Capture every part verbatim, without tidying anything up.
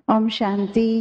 ओम शांति।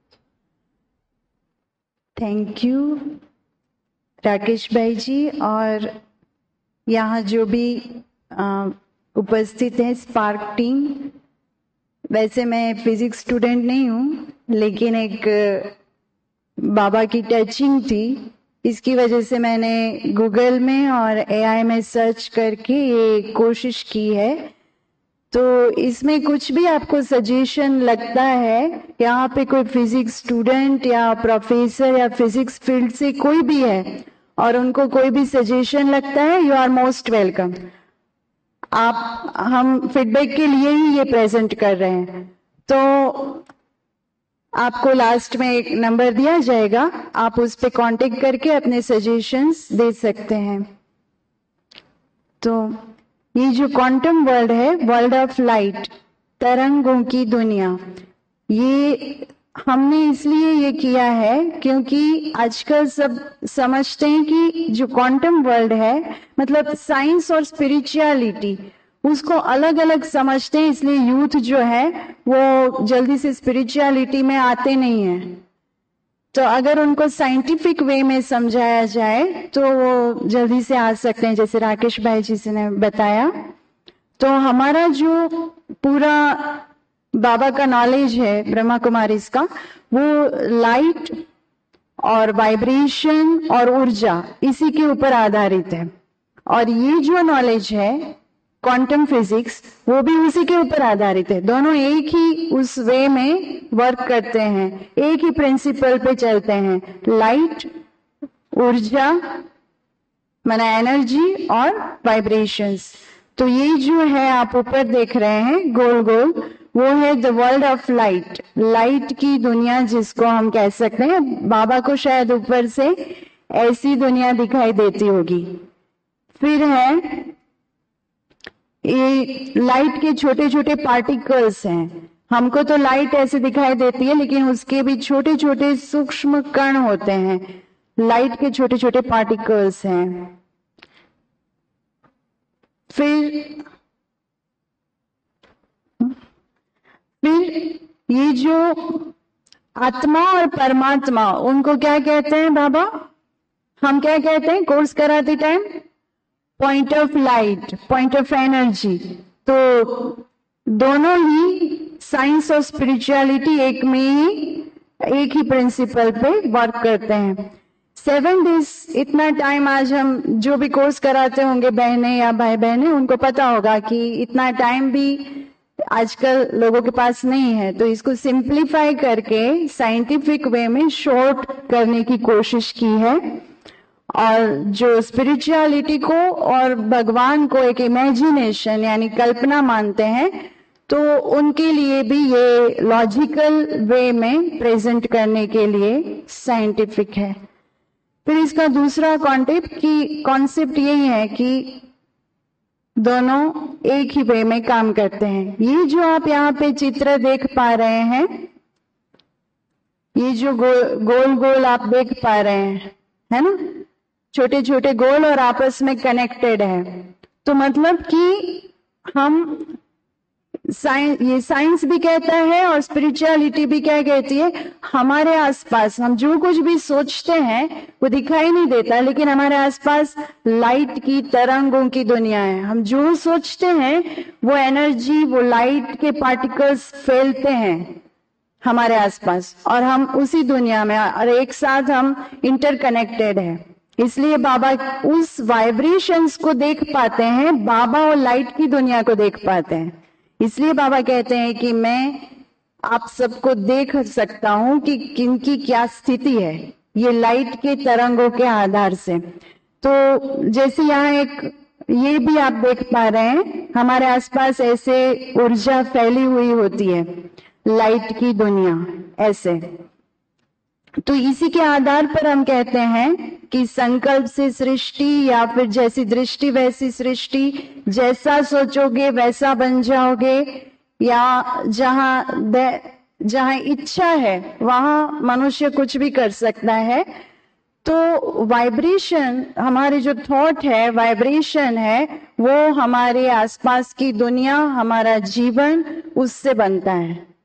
Thank you Rakesh भाई जी और यहाँ जो भी आ, उपस्थित हैं स्पार्क टीम। वैसे मैं फिजिक्स स्टूडेंट नहीं हूँ, लेकिन एक बाबा की टचिंग थी, इसकी वजह से मैंने गूगल में और एआई में सर्च करके ये कोशिश की है। तो इसमें कुछ भी आपको सजेशन लगता है, यहाँ पे कोई फिजिक्स स्टूडेंट या प्रोफेसर या फिजिक्स फील्ड से कोई भी है और उनको कोई भी सजेशन लगता है, यू आर मोस्ट वेलकम। आप हम फीडबैक के लिए ही ये प्रेजेंट कर रहे हैं। तो आपको लास्ट में एक नंबर दिया जाएगा, आप उस पर कांटेक्ट करके अपने सजेशंस दे सकते हैं। तो ये जो क्वांटम वर्ल्ड है, वर्ल्ड ऑफ लाइट, तरंगों की दुनिया, ये हमने इसलिए ये किया है क्योंकि आजकल सब समझते हैं कि जो क्वांटम वर्ल्ड है मतलब साइंस और स्पिरिचुअलिटी, उसको अलग अलग समझते हैं। इसलिए यूथ जो है वो जल्दी से स्पिरिचुअलिटी में आते नहीं हैं। तो अगर उनको साइंटिफिक वे में समझाया जाए तो वो जल्दी से आ सकते हैं, जैसे राकेश भाई जी से ने बताया। तो हमारा जो पूरा बाबा का नॉलेज है ब्रह्मा कुमारीज का, वो लाइट और वाइब्रेशन और ऊर्जा इसी के ऊपर आधारित है। और ये जो नॉलेज है क्वांटम फिजिक्स, वो भी उसी के ऊपर आधारित है। दोनों एक ही उस वे में वर्क करते हैं, एक ही प्रिंसिपल पे चलते हैं। लाइट, ऊर्जा माना एनर्जी और वाइब्रेशंस। तो ये जो है आप ऊपर देख रहे हैं गोल गोल, वो है the world of light, light की दुनिया जिसको हम कह सकते हैं। बाबा को शायद ऊपर से ऐसी दुनिया दिखाई देती होगी। फिर है ये लाइट के छोटे छोटे पार्टिकल्स हैं। हमको तो लाइट ऐसे दिखाई देती है, लेकिन उसके भी छोटे छोटे सूक्ष्म कण होते हैं। लाइट के छोटे छोटे पार्टिकल्स हैं। फिर फिर ये जो आत्मा और परमात्मा, उनको क्या कहते हैं बाबा? हम क्या कहते हैं कोर्स कराते time? Point of light, point of energy. तो दोनों ही साइंस और स्पिरिचुअलिटी एक में ही, एक ही प्रिंसिपल पे वर्क करते हैं। सेवन डेज इतना टाइम, आज हम जो भी कोर्स कराते होंगे बहनें या भाई बहनें, उनको पता होगा कि इतना टाइम भी आजकल लोगों के पास नहीं है। तो इसको सिंप्लीफाई करके साइंटिफिक वे में शॉर्ट करने की कोशिश की है। और जो स्पिरिचुअलिटी को और भगवान को एक इमेजिनेशन यानी कल्पना मानते हैं, तो उनके लिए भी ये लॉजिकल वे में प्रेजेंट करने के लिए साइंटिफिक है। फिर इसका दूसरा कॉन्सेप्ट की कॉन्सेप्ट यही है कि दोनों एक ही वे में काम करते हैं। ये जो आप यहाँ पे चित्र देख पा रहे हैं, ये जो गोल गोल गोल आप देख पा रहे हैं, है ना, छोटे छोटे गोल और आपस में कनेक्टेड है। तो मतलब कि हम साइंस, ये साइंस भी कहता है और स्पिरिचुअलिटी भी क्या कहती है, हमारे आसपास हम जो कुछ भी सोचते हैं वो दिखाई नहीं देता, लेकिन हमारे आसपास लाइट की तरंगों की दुनिया है। हम जो सोचते हैं वो एनर्जी, वो लाइट के पार्टिकल्स फैलते हैं हमारे आसपास, और हम उसी दुनिया में और एक साथ हम इंटरकनेक्टेड है। इसलिए बाबा उस वाइब्रेशंस को देख पाते हैं, बाबा और लाइट की दुनिया को देख पाते हैं। इसलिए बाबा कहते हैं कि मैं आप सबको देख सकता हूं कि किनकी क्या स्थिति है, ये लाइट के तरंगों के आधार से। तो जैसे यहाँ एक ये भी आप देख पा रहे हैं, हमारे आसपास ऐसे ऊर्जा फैली हुई होती है, लाइट की दुनिया ऐसे। तो इसी के आधार पर हम कहते हैं कि संकल्प से सृष्टि, या फिर जैसी दृष्टि वैसी सृष्टि, जैसा सोचोगे वैसा बन जाओगे, या जहां जहां इच्छा है वहां मनुष्य कुछ भी कर सकता है। तो वाइब्रेशन, हमारे जो थॉट है, वाइब्रेशन है, वो हमारे आसपास की दुनिया, हमारा जीवन उससे बनता है।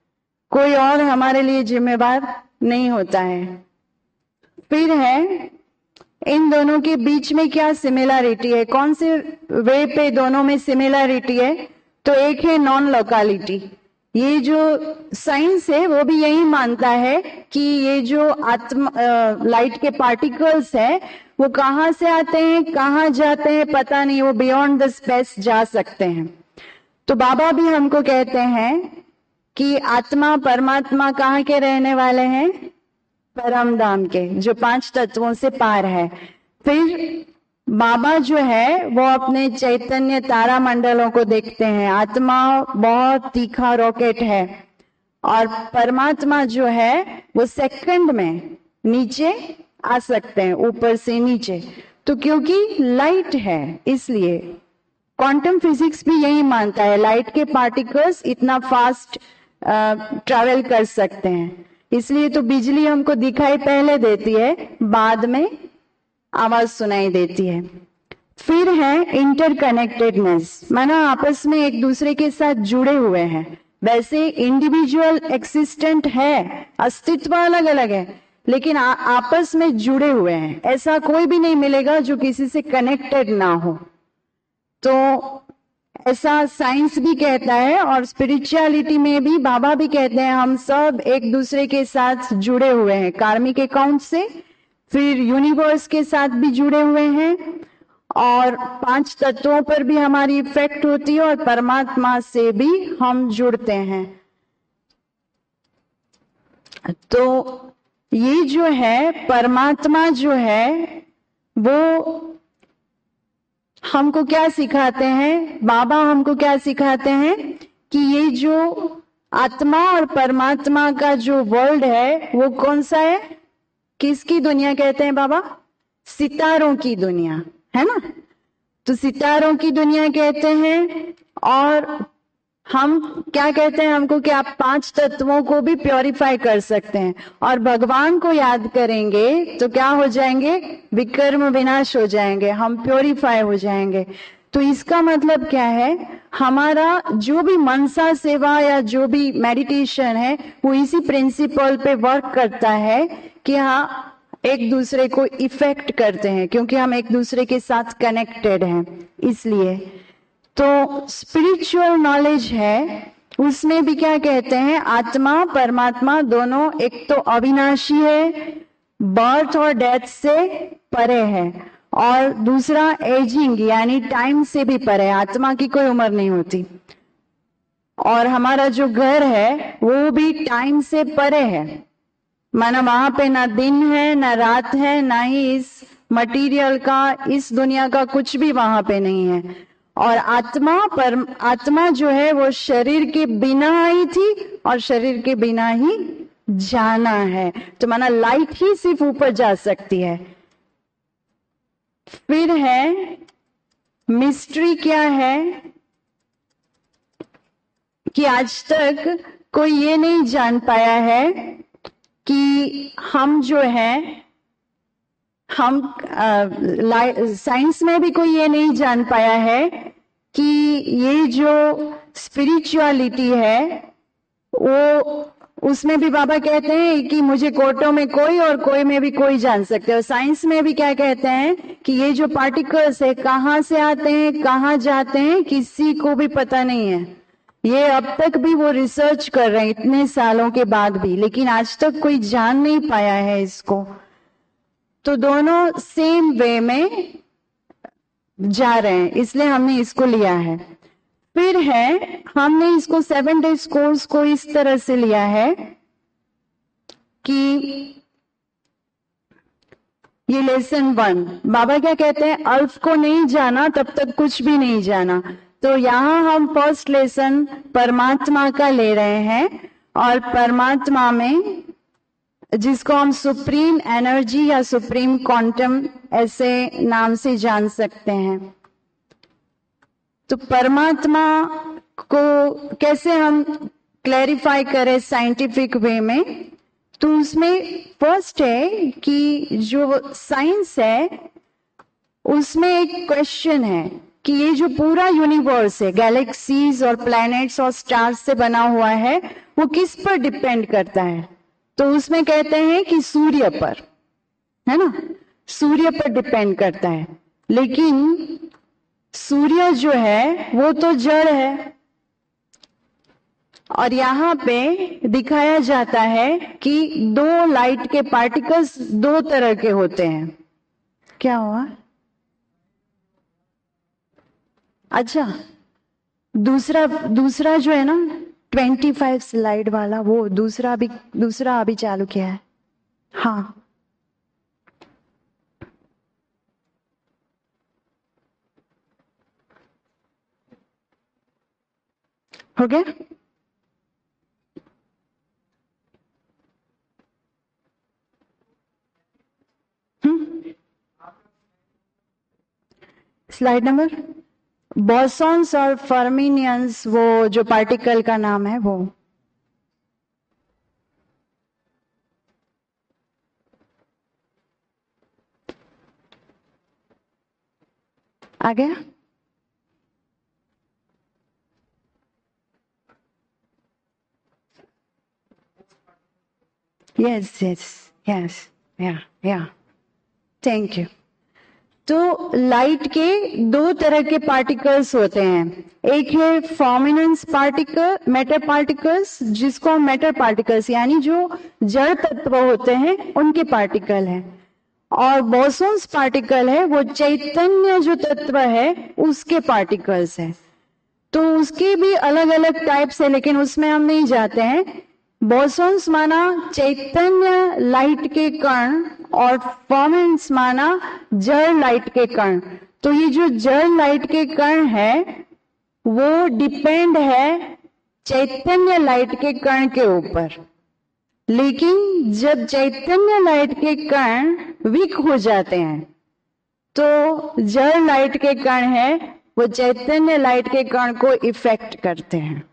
कोई और हमारे लिए जिम्मेदार नहीं होता है। फिर है इन दोनों के बीच में क्या सिमिलरिटी है, कौन से वे पे दोनों में सिमिलरिटी है? तो एक है नॉन लोकालिटी। ये जो साइंस है वो भी यही मानता है कि ये जो आत्मा लाइट के पार्टिकल्स है वो कहाँ से आते हैं, कहाँ जाते हैं पता नहीं, वो बियॉन्ड द स्पेस जा सकते हैं। तो बाबा भी हमको कहते हैं कि आत्मा परमात्मा कहाँ के रहने वाले हैं? परम धाम के, जो पांच तत्वों से पार है। फिर बाबा जो है वो अपने चैतन्य तारा मंडलों को देखते हैं। आत्मा बहुत तीखा रॉकेट है और परमात्मा जो है वो सेकंड में नीचे आ सकते हैं, ऊपर से नीचे। तो क्योंकि लाइट है इसलिए क्वांटम फिजिक्स भी यही मानता है, लाइट के पार्टिकल्स इतना फास्ट ट्रैवल कर सकते हैं। इसलिए तो बिजली हमको दिखाई पहले देती है, बाद में आवाज सुनाई देती है। फिर है इंटरकनेक्टेडनेस, माना आपस में एक दूसरे के साथ जुड़े हुए हैं। वैसे इंडिविजुअल एक्सिस्टेंट है, अस्तित्व अलग अलग है, लेकिन आ, आपस में जुड़े हुए हैं। ऐसा कोई भी नहीं मिलेगा जो किसी से कनेक्टेड ना हो। तो ऐसा साइंस भी कहता है और स्पिरिचुअलिटी में भी बाबा भी कहते हैं हम सब एक दूसरे के साथ जुड़े हुए हैं, कार्मिक अकाउंट से, फिर यूनिवर्स के साथ भी जुड़े हुए हैं और पांच तत्वों पर भी हमारी इफेक्ट होती है और परमात्मा से भी हम जुड़ते हैं। तो ये जो है परमात्मा जो है वो हमको क्या सिखाते हैं? बाबा हमको क्या सिखाते हैं कि ये जो आत्मा और परमात्मा का जो वर्ल्ड है वो कौन सा है? किसकी दुनिया कहते हैं बाबा? सितारों की दुनिया, है ना? तो सितारों की दुनिया कहते हैं। और हम क्या कहते हैं हमको कि आप पांच तत्वों को भी प्योरीफाई कर सकते हैं और भगवान को याद करेंगे तो क्या हो जाएंगे? विकर्म विनाश हो जाएंगे, हम प्योरीफाई हो जाएंगे। तो इसका मतलब क्या है? हमारा जो भी मनसा सेवा या जो भी मेडिटेशन है वो इसी प्रिंसिपल पे वर्क करता है कि हाँ एक दूसरे को इफेक्ट करते हैं, क्योंकि हम एक दूसरे के साथ कनेक्टेड हैं। इसलिए तो स्पिरिचुअल नॉलेज है उसमें भी क्या कहते हैं? आत्मा परमात्मा दोनों एक तो अविनाशी है, बर्थ और डेथ से परे है, और दूसरा एजिंग यानी टाइम से भी परे। आत्मा की कोई उम्र नहीं होती और हमारा जो घर है वो भी टाइम से परे है, माना वहां पे ना दिन है ना रात है, ना ही इस मटेरियल का, इस दुनिया का कुछ भी वहां पे नहीं है। और आत्मा पर आत्मा जो है वो शरीर के बिना आई थी और शरीर के बिना ही जाना है। तो माना लाइट ही सिर्फ ऊपर जा सकती है। फिर है मिस्ट्री क्या है कि आज तक कोई ये नहीं जान पाया है कि हम जो है हम साइंस में भी कोई ये नहीं जान पाया है कि ये जो स्पिरिचुअलिटी है वो, उसमें भी बाबा कहते हैं कि मुझे कोटों में कोई और कोई में भी कोई जान सकते हो। साइंस में भी क्या कहते हैं कि ये जो पार्टिकल्स है कहाँ से आते हैं कहाँ जाते हैं किसी को भी पता नहीं है। ये अब तक भी वो रिसर्च कर रहे हैं इतने सालों के बाद भी, लेकिन आज तक कोई जान नहीं पाया है इसको। तो दोनों सेम वे में जा रहे हैं, इसलिए हमने इसको लिया है। फिर है हमने इसको सेवन डेज कोर्स को इस तरह से लिया है कि ये लेसन वन, बाबा क्या कहते हैं? अल्फ को नहीं जाना तब तक कुछ भी नहीं जाना। तो यहाँ हम फर्स्ट लेसन परमात्मा का ले रहे हैं और परमात्मा में जिसको हम सुप्रीम एनर्जी या सुप्रीम क्वांटम ऐसे नाम से जान सकते हैं। तो परमात्मा को कैसे हम क्लैरिफाई करें साइंटिफिक वे में? तो उसमें फर्स्ट है कि जो साइंस है उसमें एक क्वेश्चन है कि ये जो पूरा यूनिवर्स है, गैलेक्सीज और प्लैनेट्स और स्टार्स से बना हुआ है, वो किस पर डिपेंड करता है? तो उसमें कहते हैं कि सूर्य पर, है ना, सूर्य पर डिपेंड करता है। लेकिन सूर्य जो है वो तो जड़ है, और यहाँ पे दिखाया जाता है कि दो लाइट के पार्टिकल्स दो तरह के होते हैं। क्या हुआ? अच्छा, दूसरा दूसरा जो है ना ट्वेंटी फाइव स्लाइड वाला, वो दूसरा भी दूसरा अभी चालू किया है। हाँ, हो गया। हम्म, स्लाइड नंबर, बॉसॉन्स और फर्मिनियंस, वो जो पार्टिकल का नाम है वो। आ गया? यस यस यस, या या, थैंक यू। तो लाइट के दो तरह के पार्टिकल्स होते हैं। एक है फॉर्मिनेंस पार्टिकल, मैटर पार्टिकल्स, जिसको हम मैटर पार्टिकल्स यानी जो जड़ तत्व होते हैं उनके पार्टिकल हैं। और बोसॉन्स पार्टिकल है वो चैतन्य जो तत्व है उसके पार्टिकल्स हैं। तो उसके भी अलग अलग टाइप्स है, लेकिन उसमें हम नहीं जाते हैं। बोसॉन्स माना चैतन्य लाइट के कण और फॉर्मेंस माना जड़ लाइट के कण। तो ये जो जड़ लाइट के कण है वो डिपेंड है चैतन्य लाइट के कण के ऊपर। लेकिन जब चैतन्य लाइट के कण वीक हो जाते हैं तो जड़ लाइट के कण है वो चैतन्य लाइट के कण को इफेक्ट करते हैं,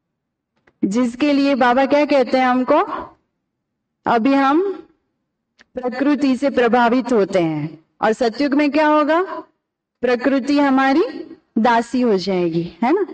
जिसके लिए बाबा क्या कहते हैं हमको, अभी हम प्रकृति से प्रभावित होते हैं और सतयुग में क्या होगा, प्रकृति हमारी दासी हो जाएगी, है ना।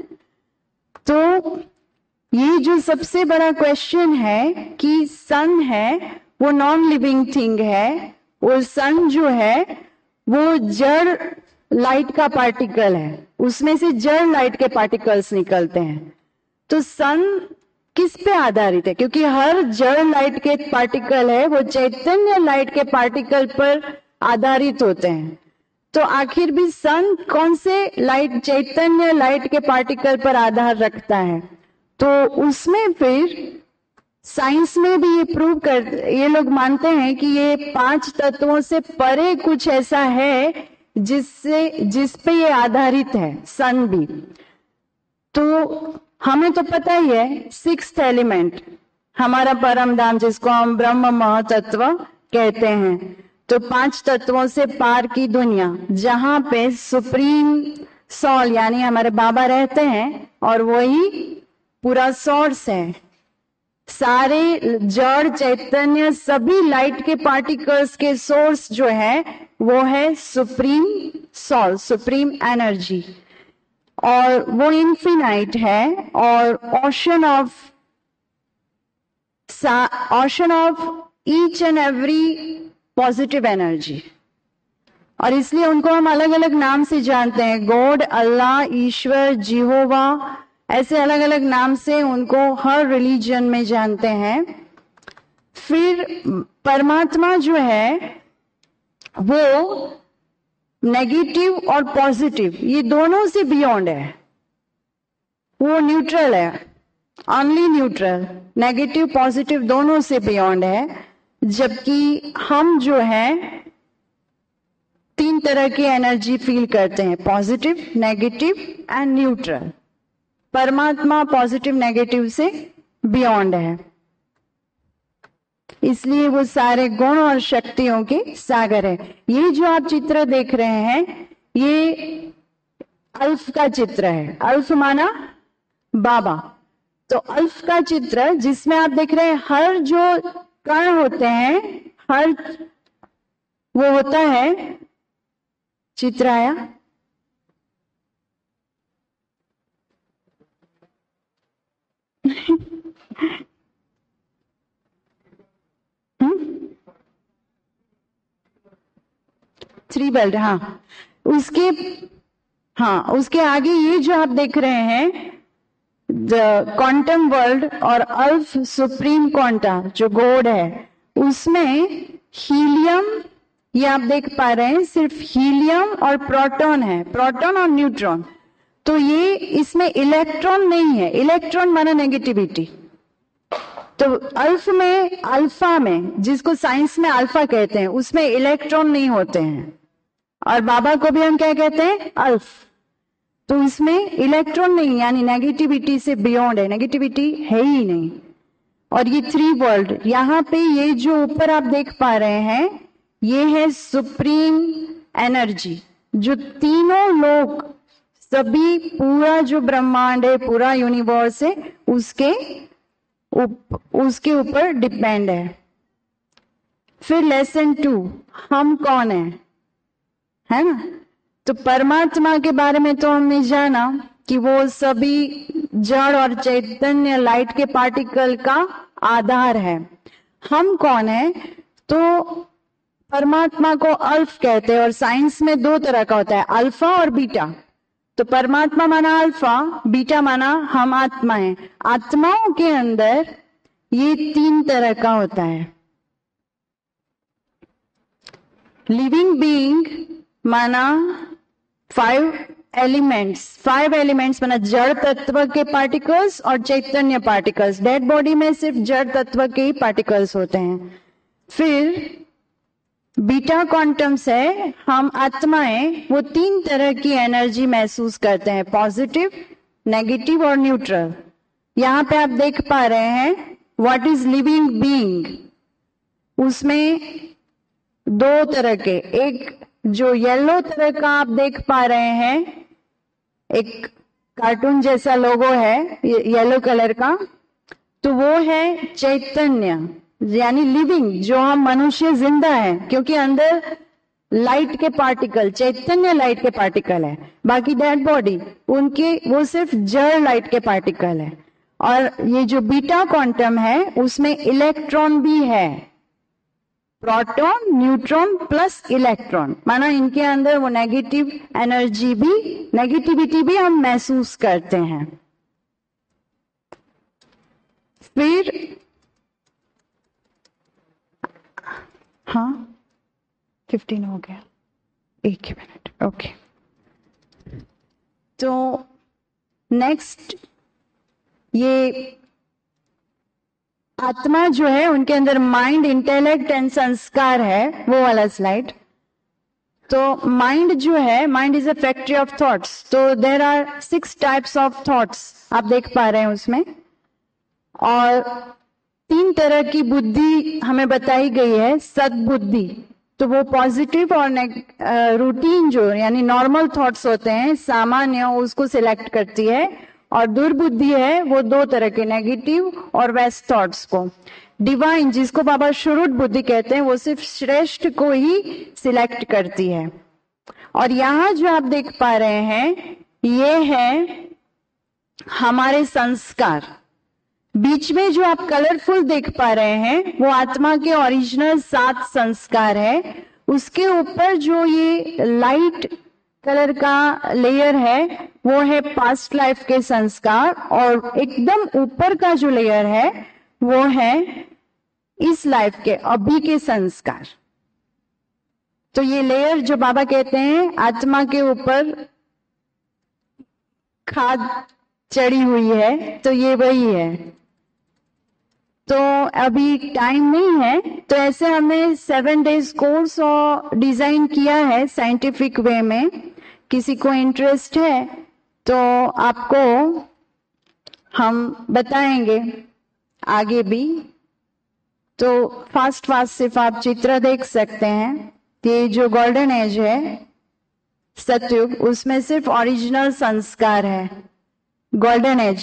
तो ये जो सबसे बड़ा क्वेश्चन है कि सन है वो नॉन लिविंग थिंग है, वो सन जो है वो जड़ लाइट का पार्टिकल है, उसमें से जड़ लाइट के पार्टिकल्स निकलते हैं। तो सन किस पे आधारित है? क्योंकि हर जड़ लाइट के पार्टिकल है वो चैतन्य लाइट के पार्टिकल पर आधारित होते हैं। तो आखिर भी सन कौन से लाइट, चैतन्य लाइट के पार्टिकल पर आधार रखता है? तो उसमें फिर साइंस में भी ये प्रूव कर, ये लोग मानते हैं कि ये पांच तत्वों से परे कुछ ऐसा है जिससे जिस पे ये आधारित है, सन भी। तो हमें तो पता ही है सिक्स्थ एलिमेंट हमारा परम धाम, जिसको हम ब्रह्म महातत्व कहते हैं। तो पांच तत्वों से पार की दुनिया, जहां पे सुप्रीम सॉल यानी हमारे बाबा रहते हैं और वही पूरा सोर्स है। सारे जड़ चैतन्य सभी लाइट के पार्टिकल्स के सोर्स जो है वो है सुप्रीम सॉल, सुप्रीम एनर्जी, और वो इन्फिनाइट है और ocean of ocean of each and every positive energy. और इसलिए उनको हम अलग अलग नाम से जानते हैं, गॉड, अल्लाह, ईश्वर, जिहोवा, ऐसे अलग अलग नाम से उनको हर रिलीजन में जानते हैं। फिर परमात्मा जो है वो नेगेटिव और पॉजिटिव ये दोनों से बियॉन्ड है, वो न्यूट्रल है, ओनली न्यूट्रल, नेगेटिव पॉजिटिव दोनों से बियॉन्ड है। जबकि हम जो है तीन तरह की एनर्जी फील करते हैं, पॉजिटिव, नेगेटिव एंड न्यूट्रल। परमात्मा पॉजिटिव नेगेटिव से बियॉन्ड है, इसलिए वो सारे गुण और शक्तियों के सागर है। ये जो आप चित्र देख रहे हैं ये अल्फ का चित्र है। अल्फ माना बाबा। तो अल्फ का चित्र जिसमें आप देख रहे हैं हर जो कण होते हैं, हर वो होता है, चित्र आया, थ्री वर्ल्ड, हाँ उसके, हाँ उसके आगे ये जो आप देख रहे हैं द क्वांटम वर्ल्ड और अल्फ सुप्रीम क्वांटा जो गॉड है, उसमें हीलियम, ये आप देख पा रहे हैं सिर्फ हीलियम और प्रोटॉन है, प्रोटॉन और न्यूट्रॉन। तो ये इसमें इलेक्ट्रॉन नहीं है, इलेक्ट्रॉन माना नेगेटिविटी। तो अल्फ में, अल्फा में, जिसको साइंस में अल्फा कहते हैं, उसमें इलेक्ट्रॉन नहीं होते हैं, और बाबा को भी हम क्या कहते हैं, अल्फ। तो इसमें इलेक्ट्रॉन नहीं, यानी नेगेटिविटी से बियॉन्ड है, नेगेटिविटी है ही नहीं। और ये थ्री वर्ल्ड, यहाँ पे ये जो ऊपर आप देख पा रहे हैं, ये है सुप्रीम एनर्जी, जो तीनों लोग, सभी, पूरा जो ब्रह्मांड है, पूरा यूनिवर्स है, उसके उप, उसके ऊपर डिपेंड है। फिर लेसन टू, हम कौन है, है ना। तो परमात्मा के बारे में तो हमने जाना कि वो सभी जड़ और चैतन्य लाइट के पार्टिकल का आधार है। हम कौन है, तो परमात्मा को अल्फ कहते हैं, और साइंस में दो तरह का होता है, अल्फा और बीटा। तो परमात्मा माना अल्फा, बीटा माना हम आत्मा है। आत्माओं के अंदर ये तीन तरह का होता है। लिविंग बीइंग माना फाइव एलिमेंट्स, फाइव एलिमेंट्स माना जड़ तत्व के पार्टिकल्स और चैतन्य पार्टिकल्स। डेड बॉडी में सिर्फ जड़ तत्व के ही पार्टिकल्स होते हैं। फिर बीटा क्वांटम्स है, हम आत्माएं, वो तीन तरह की एनर्जी महसूस करते हैं, पॉजिटिव, नेगेटिव और न्यूट्रल। यहाँ पे आप देख पा रहे हैं व्हाट इज लिविंग बीइंग, उसमें दो तरह के, एक जो येलो तरह का आप देख पा रहे हैं, एक कार्टून जैसा लोगो है येलो कलर का, तो वो है चैतन्य, यानी लिविंग, जो हम मनुष्य जिंदा है, क्योंकि अंदर लाइट के पार्टिकल, चैतन्य लाइट के पार्टिकल है। बाकी डेड बॉडी उनके, वो सिर्फ जड़ लाइट के पार्टिकल है। और ये जो बीटा क्वांटम है, उसमें इलेक्ट्रॉन भी है, प्रोटॉन, न्यूट्रॉन प्लस इलेक्ट्रॉन, माना इनके अंदर वो नेगेटिव एनर्जी भी, नेगेटिविटी भी हम महसूस करते हैं। फिर हाँ फिफ्टीन हो गया, एक ही मिनट, ओके। तो नेक्स्ट, ये आत्मा जो है, उनके अंदर माइंड, इंटेलेक्ट एंड संस्कार है, वो वाला स्लाइड। तो माइंड जो है, mind is a factory of thoughts. तो there are six types of thoughts, आप देख पा रहे हैं उसमें। और तीन तरह की बुद्धि हमें बताई गई है। सद्बुद्धि, तो वो पॉजिटिव और रूटीन जो, यानी नॉर्मल थॉट्स होते हैं, सामान्य, उसको सिलेक्ट करती है। और दुर्बुद्धि है, वो दो तरह के, नेगेटिव और वेस्ट थॉट्स को। डिवाइन, जिसको बाबा शुरुट बुद्धि कहते हैं, वो सिर्फ श्रेष्ठ को ही सिलेक्ट करती है। और यहाँ जो आप देख पा रहे हैं, ये है हमारे संस्कार। बीच में जो आप कलरफुल देख पा रहे हैं, वो आत्मा के ओरिजिनल सात संस्कार है। उसके ऊपर जो ये लाइट कलर का लेयर है, वो है पास्ट लाइफ के संस्कार। और एकदम ऊपर का जो लेयर है, वो है इस लाइफ के, अभी के संस्कार। तो ये लेयर जो बाबा कहते हैं आत्मा के ऊपर खाद चढ़ी हुई है, तो ये वही है। तो अभी टाइम नहीं है, तो ऐसे हमने सेवन डेज कोर्स और डिजाइन किया है साइंटिफिक वे में। किसी को इंटरेस्ट है तो आपको हम बताएंगे आगे भी। तो फास्ट फास्ट सिर्फ आप चित्र देख सकते हैं। ये जो गोल्डन एज है, सतयुग, उसमें सिर्फ ओरिजिनल संस्कार है, गोल्डन एज।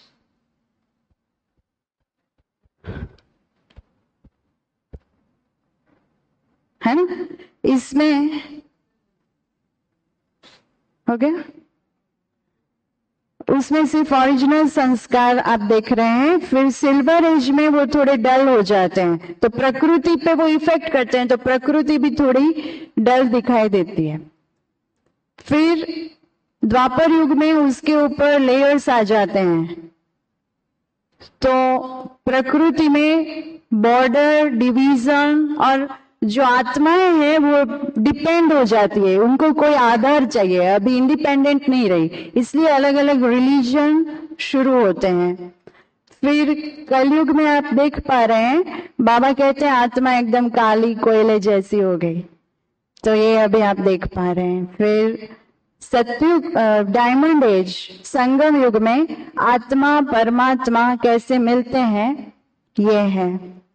है ना, इसमें हो गया, उसमें सिर्फ ओरिजिनल संस्कार आप देख रहे हैं। फिर सिल्वर एज में वो थोड़े डल हो जाते हैं, तो प्रकृति पे वो इफेक्ट करते हैं, तो प्रकृति भी थोड़ी डल दिखाई देती है। फिर द्वापर युग में उसके ऊपर लेयर्स आ जाते हैं, तो प्रकृति में बॉर्डर डिवीजन और जो आत्माएं हैं वो डिपेंड हो जाती है, उनको कोई आधार चाहिए, अभी इंडिपेंडेंट नहीं रही, इसलिए अलग अलग रिलीजन शुरू होते हैं। फिर कलयुग में आप देख पा रहे हैं, बाबा कहते हैं आत्मा एकदम काली कोयले जैसी हो गई, तो ये अभी आप देख पा रहे हैं। फिर सतयुग, डायमंड एज, संगम युग में आत्मा परमात्मा कैसे मिलते हैं, ये है।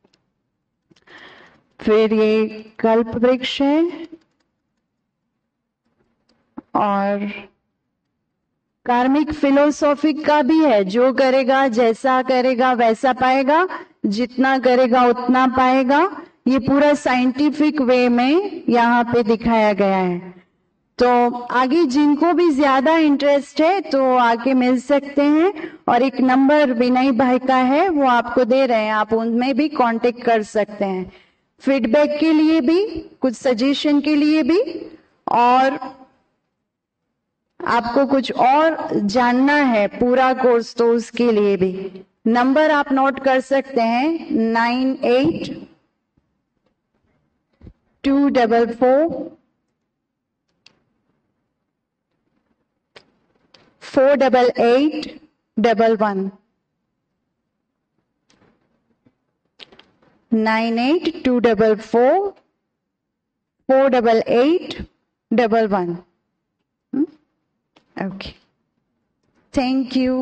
फिर ये कल्प वृक्ष है और कार्मिक फिलोसॉफी का भी है, जो करेगा जैसा करेगा वैसा पाएगा, जितना करेगा उतना पाएगा। ये पूरा साइंटिफिक वे में यहाँ पे दिखाया गया है। तो आगे जिनको भी ज्यादा इंटरेस्ट है तो आके मिल सकते हैं, और एक नंबर विनय भाई का है वो आपको दे रहे हैं, आप उनमें भी कांटेक्ट कर सकते हैं, फीडबैक के लिए भी, कुछ सजेशन के लिए भी, और आपको कुछ और जानना है पूरा कोर्स तो उसके लिए भी। नंबर आप नोट कर सकते हैं, nine eight two double four four double eight double one, nine eight two double four four double eight double one. Okay, thank you.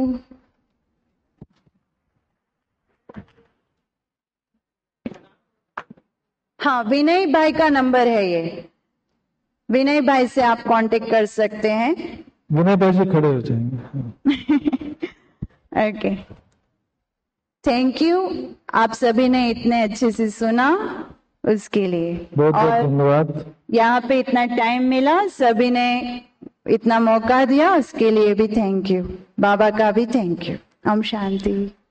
हाँ, विनय भाई का नंबर है ये, विनय भाई से आप कांटेक्ट कर सकते हैं। विनय भाई जी खड़े हो जाएंगे। Okay, thank you. आप सभी ने इतने अच्छे से सुना उसके लिए बहुत बहुत और धन्यवाद। यहाँ पे इतना टाइम मिला, सभी ने इतना मौका दिया, उसके लिए भी थैंक यू। बाबा का भी थैंक यू। ओम शांति।